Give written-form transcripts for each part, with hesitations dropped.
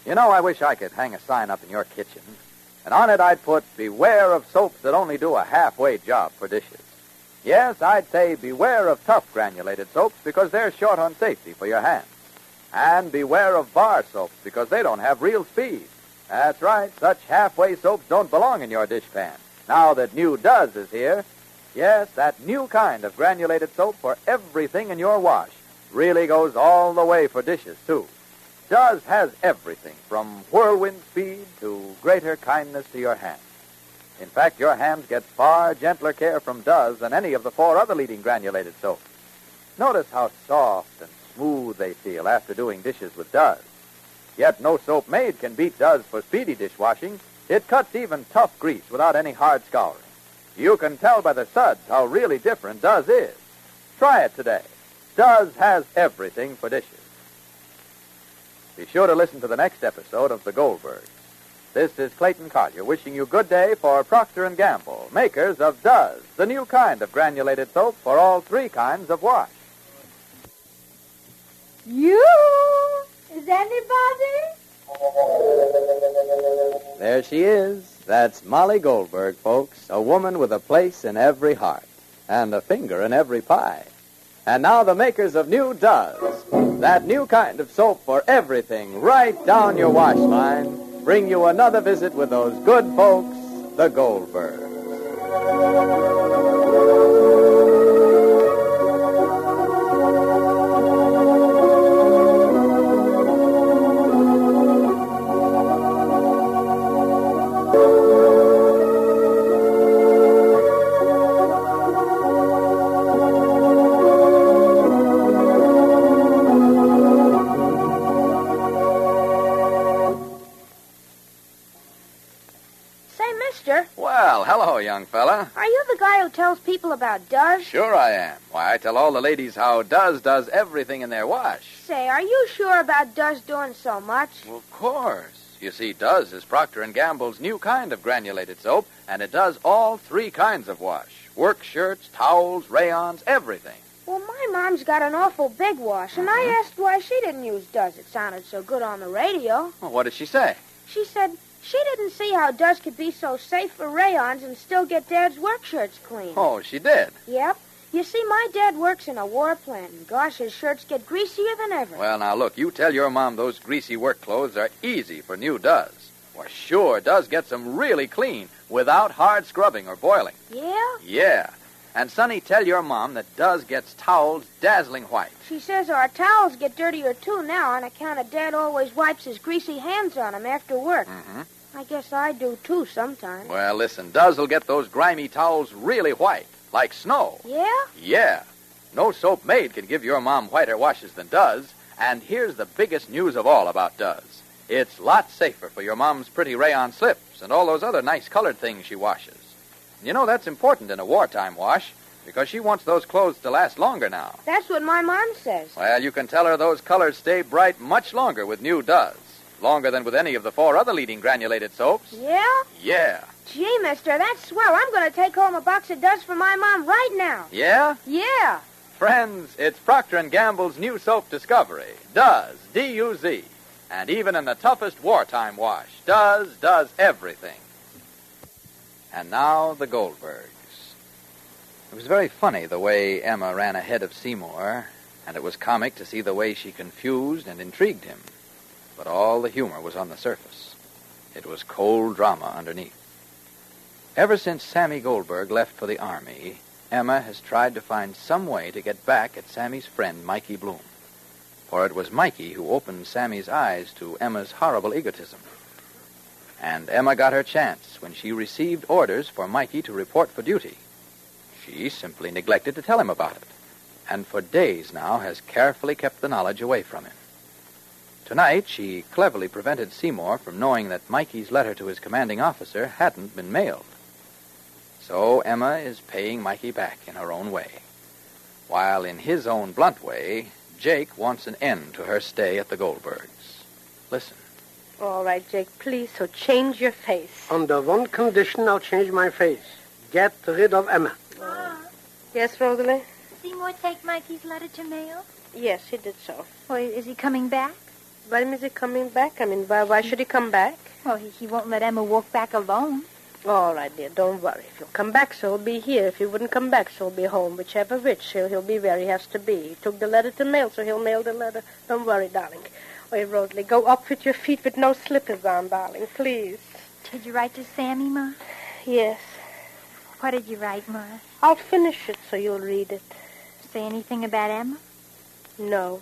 You know, I wish I could hang a sign up in your kitchen, and on it I'd put, beware of soaps that only do a halfway job for dishes. Yes, I'd say beware of tough granulated soaps because they're short on safety for your hands. And beware of bar soaps because they don't have real speed. That's right, such halfway soaps don't belong in your dishpan. Now that new Duz is here, yes, that new kind of granulated soap for everything in your wash really goes all the way for dishes, too. Duz has everything from whirlwind speed to greater kindness to your hands. In fact, your hands get far gentler care from Duz than any of the 4 other leading granulated soaps. Notice how soft and smooth they feel after doing dishes with Duz. Yet no soap made can beat Duz for speedy dishwashing. It cuts even tough grease without any hard scouring. You can tell by the suds how really different Duz is. Try it today. Duz has everything for dishes. Be sure to listen to the next episode of The Goldbergs. This is Clayton Collier wishing you good day for Procter & Gamble, makers of Duz, the new kind of granulated soap for all 3 kinds of wash. You? Is anybody? There she is. That's Molly Goldberg, folks, a woman with a place in every heart and a finger in every pie. And now the makers of new Duz, that new kind of soap for everything right down your wash line, bring you another visit with those good folks, the Goldbergs. Well, hello, young fella. Are you the guy who tells people about Duz? Sure I am. Why, I tell all the ladies how Duz does everything in their wash. Say, are you sure about Duz doing so much? Well, of course. You see, Duz is Procter & Gamble's new kind of granulated soap, and it does all 3 kinds of wash. Work shirts, towels, rayons, everything. Well, my mom's got an awful big wash, and I asked why she didn't use Duz. It sounded so good on the radio. Well, what did she say? She said she didn't see how Duz could be so safe for rayons and still get Dad's work shirts clean. Oh, she did? Yep. You see, my dad works in a war plant, and gosh, his shirts get greasier than ever. Well, now, look, you tell your mom those greasy work clothes are easy for new Duz. Well, sure, Duz gets them really clean without hard scrubbing or boiling. Yeah? Yeah. And, Sonny, tell your mom that Duz gets towels dazzling white. She says our towels get dirtier, too, now, on account of Dad always wipes his greasy hands on them after work. Mm-hmm. I guess I do, too, sometimes. Well, listen, Duz will get those grimy towels really white, like snow. Yeah? Yeah. No soap made can give your mom whiter washes than Duz. And here's the biggest news of all about Duz. It's lots safer for your mom's pretty rayon slips and all those other nice colored things she washes. You know, that's important in a wartime wash, because she wants those clothes to last longer now. That's what my mom says. Well, you can tell her those colors stay bright much longer with new Duz. Longer than with any of the 4 other leading granulated soaps. Yeah? Yeah. Gee, mister, that's swell. I'm going to take home a box of Duz for my mom right now. Yeah? Yeah. Friends, it's Procter & Gamble's new soap discovery, Duz, D-U-Z. And even in the toughest wartime wash, Duz does everything. And now, the Goldbergs. It was very funny the way Emma ran ahead of Seymour, and it was comic to see the way she confused and intrigued him. But all the humor was on the surface. It was cold drama underneath. Ever since Sammy Goldberg left for the Army, Emma has tried to find some way to get back at Sammy's friend, Mikey Bloom. For it was Mikey who opened Sammy's eyes to Emma's horrible egotism. And Emma got her chance when she received orders for Mikey to report for duty. She simply neglected to tell him about it, and for days now has carefully kept the knowledge away from him. Tonight, she cleverly prevented Seymour from knowing that Mikey's letter to his commanding officer hadn't been mailed. So Emma is paying Mikey back in her own way, while in his own blunt way, Jake wants an end to her stay at the Goldbergs. Listen. All right, Jake, please, so change your face. Under one condition, I'll change my face. Get rid of Emma. Yes, Rosalie? Seymour take Mikey's letter to mail? Yes, he did so. Or is he coming back? When is he coming back? I mean, why should he come back? Well, he won't let Emma walk back alone. All right, dear, don't worry. If he'll come back, so he'll be here. If he wouldn't come back, so he'll be home. Whichever which, he'll be where he has to be. He took the letter to mail, so he'll mail the letter. Don't worry, darling. Wait, Rosalie, go up with your feet with no slippers on, darling, please. Did you write to Sammy, Ma? Yes. What did you write, Ma? I'll finish it so you'll read it. Say anything about Emma? No.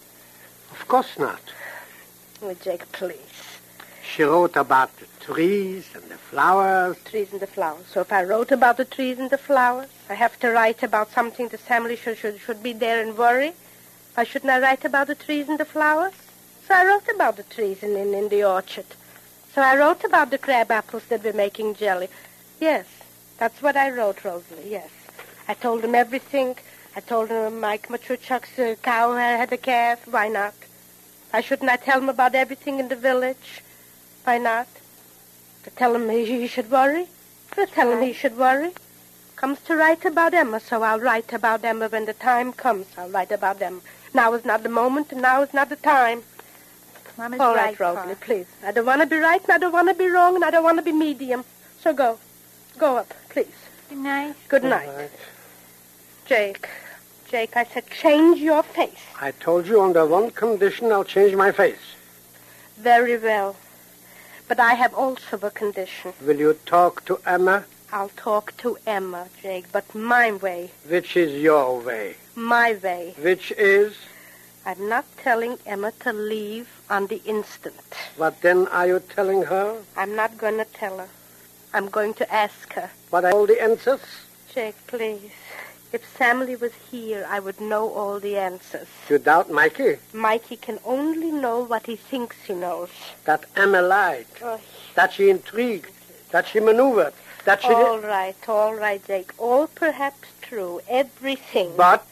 Of course not. Oh, Jake, please. She wrote about the trees and the flowers. Trees and the flowers. So if I wrote about the trees and the flowers, I have to write about something the family should be there and worry. Why shouldn't I write about the trees and the flowers? So I wrote about the trees in the orchard. So I wrote about the crab apples that were making jelly. Yes, that's what I wrote, Rosalie, yes. I told him everything. I told him Mike Machuchuk's cow had a calf. Why not? Why shouldn't I tell him about everything in the village? Why not? To tell him he should worry? To tell him he should worry? Comes to write about Emma, so I'll write about Emma when the time comes. I'll write about Emma. Now is not the moment, and now is not the time. Mama's All right, right, Rosalie, Pa. please. I don't want to be right, and I don't want to be wrong, and I don't want to be medium. So go. Go up, please. Good night. Good night. Jake, I said change your face. I told you under one condition I'll change my face. Very well. But I have also a condition. Will you talk to Emma? I'll talk to Emma, Jake, but my way. Which is your way? My way. Which is? I'm not telling Emma to leave on the instant. What then are you telling her? I'm not going to tell her. I'm going to ask her. What are all the answers? Jake, please. If Samly was here, I would know all the answers. You doubt Mikey? Mikey can only know what he thinks he knows. That Emma lied. Oh, That she intrigued. That she maneuvered. That she all right, Jake. All perhaps true. Everything. But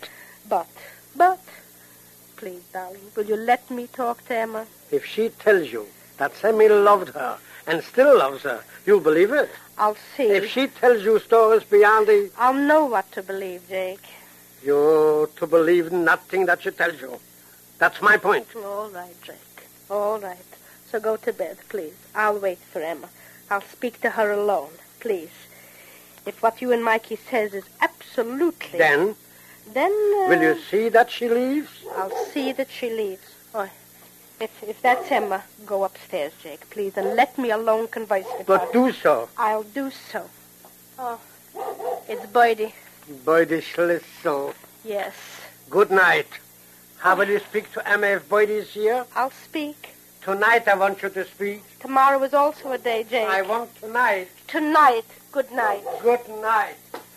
Please, darling, will you let me talk to Emma? if she tells you that Sammy loved her and still loves her, you'll believe it. I'll see. If she tells you stories beyond the... I'll know what to believe, Jake. You're to believe nothing that she tells you. That's my point. All right, Jake. All right. So go to bed, please. I'll wait for Emma. I'll speak to her alone, please. If what you and Mikey says is absolutely... Then will you see that she leaves? I'll see that she leaves. Oh, if that's Emma, go upstairs, Jake, please, and let me alone converse with her. But do so. I'll do so. Oh, it's Boydie. Boydie Schlissel. Yes. Good night. How will you speak to Emma if Boydie is here? I'll speak. Tonight I want you to speak. Tomorrow is also a day, Jake. I want tonight. Tonight. Good night. Good night.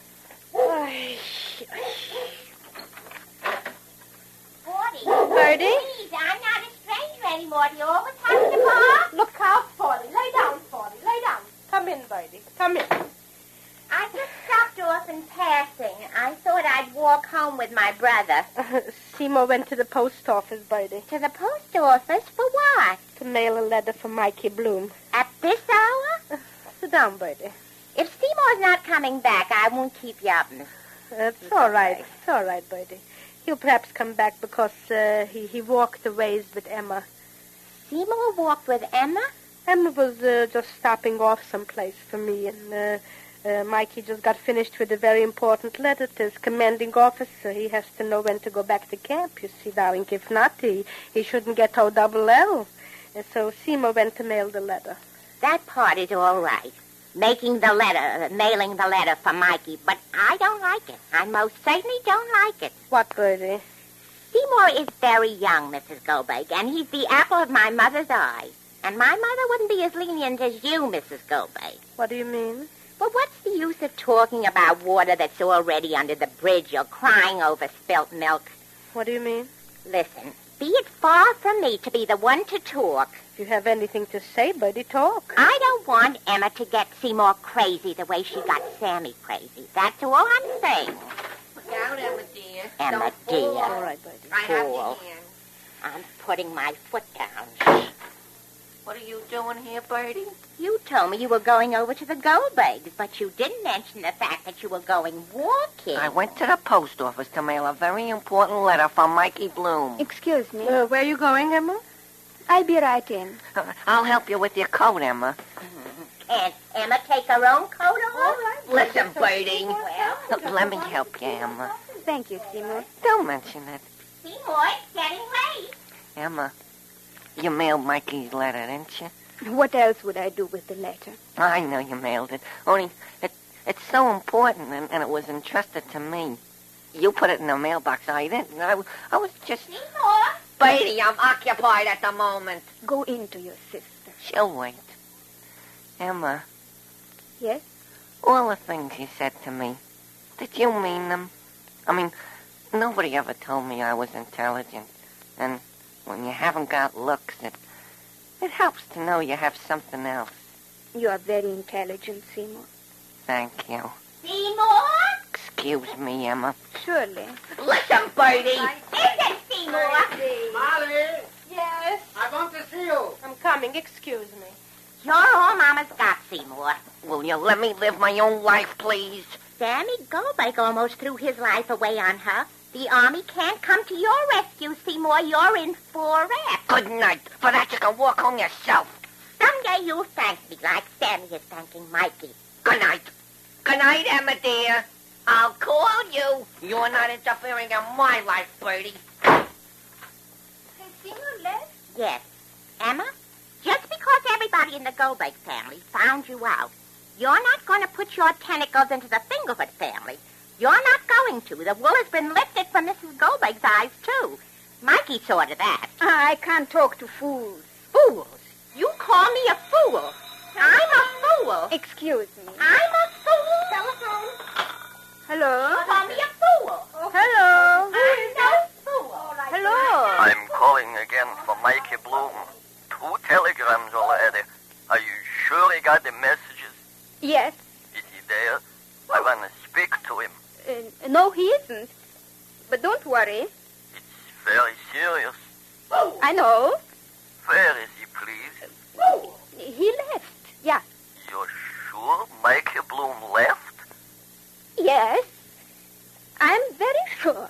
Birdie? Please, I'm not a stranger anymore. Do you always have to bark? Look out, Forty. Lay down, Forty. Lay down. Come in, Birdie. Come in. I just stopped off in passing. I thought I'd walk home with my brother. Seymour went to the post office, Birdie, To the post office? For what? to mail a letter for Mikey Bloom. At this hour? Sit down, Birdie. If Seymour's not coming back, I won't keep you up. It's all right. It's all right, Birdie. He'll perhaps come back because he walked a ways with Emma. Seymour walked with Emma? Emma was just stopping off someplace for me, and Mikey just got finished with a very important letter to his commanding officer. He has to know when to go back to camp, you see, darling. If not, he shouldn't get O-double-L. And so Seymour went to mail the letter. That part is all right. Mailing the letter for Mikey, but I don't like it. I most certainly don't like it. What, Birdie? Seymour is very young, Mrs. Goldberg, and he's the apple of my mother's eye. And my mother wouldn't be as lenient as you, Mrs. Goldberg. What do you mean? Well, what's the use of talking about water that's already under the bridge or crying over spilt milk? What do you mean? Listen, be it far from me to be the one to talk. If you have anything to say, Birdie, talk. I don't want Emma to get Seymour crazy the way she got Sammy crazy. That's all I'm saying. Look out, Emma, dear. Emma, dear. All right, Birdie. Right out Fool. your hand. I'm putting my foot down. What are you doing here, Birdie? You told me you were going over to the Goldbergs, but you didn't mention the fact that you were going walking. I went to the post office to mail a very important letter from Mikey Bloom. Excuse me. Where are you going, Emma? I'll be right in. I'll help you with your coat, Emma. Can't Emma take her own coat off? Listen, Bertie. Well, Let me help you, Emma. Thank you, Seymour. Don't mention it. Seymour, it's getting late. Emma, you mailed Mikey's letter, didn't you? What else would I do with the letter? I know you mailed it. Only, it's so important, and it was entrusted to me. You put it in the mailbox. I didn't. I was just... Seymour? Bertie, I'm occupied at the moment. Go in to your sister. She'll wait. Emma, Yes? all the things you said to me, did you mean them? I mean, nobody ever told me I was intelligent. And when you haven't got looks, it helps to know you have something else. You are very intelligent, Seymour. Thank you. Seymour? Excuse me, Emma. Surely. Listen, Bertie. Isn't Seymour? Molly, Yes? I want to see you. I'm coming. Excuse me. You're all Mama's got, Seymour. Will you let me live my own life, please? Sammy Goldberg almost threw his life away on her. The Army can't come to your rescue, Seymour. You're in for it. Good night. For that, you can walk home yourself. Someday you'll thank me like Sammy is thanking Mikey. Good night. Good night, Emma, dear. I'll call you. You're not interfering in my life, Bertie. Has Seymour left? Yes. Emma, just because everybody in the Goldberg family found you out, you're not going to put your tentacles into the Fingerfoot family. You're not going to. The wool has been lifted from Mrs. Goldberg's eyes, too. Mikey saw to that. I can't talk to fools. Fools? You call me a fool. I'm a fool. Excuse me. I'm a fool. Telephone. Hello? You call me a fool. Hello? I'm no fool. Hello? I'm calling again for Mikey Bloom. 2 telegrams already. Are you sure he got the messages? Yes. Is he there? I want to speak to him. No, he isn't. But don't worry. It's very serious. I know. Where is he, please? He left. Yeah. You're sure Mikey Bloom left? Yes. I'm very sure.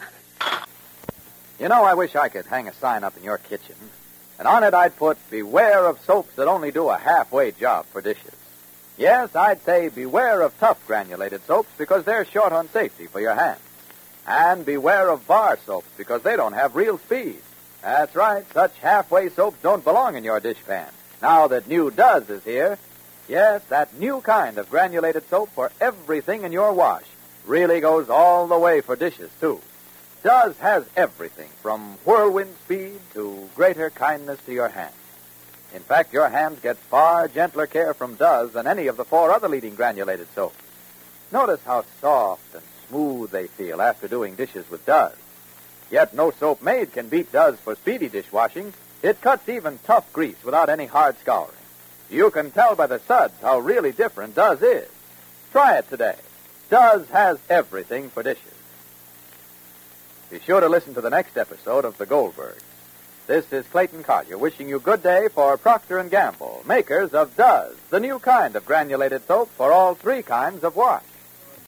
You know, I wish I could hang a sign up in your kitchen. And on it I'd put, beware of soaps that only do a halfway job for dishes. Yes, I'd say beware of tough granulated soaps because they're short on safety for your hands. And beware of bar soaps because they don't have real speed. That's right, such halfway soaps don't belong in your dishpan. Now that new Does is here, yes, that new kind of granulated soap for everything in your wash really goes all the way for dishes, too. Does has everything from whirlwind speed to greater kindness to your hands. In fact, your hands get far gentler care from Does than any of the 4 other leading granulated soaps. Notice how soft and smooth they feel after doing dishes with Does. Yet no soap made can beat Does for speedy dishwashing. It cuts even tough grease without any hard scouring. You can tell by the suds how really different Does is. Try it today. Does has everything for dishes. Be sure to listen to the next episode of The Goldbergs. This is Clayton Collier wishing you good day for Procter & Gamble, makers of Does, the new kind of granulated soap for all 3 kinds of wash.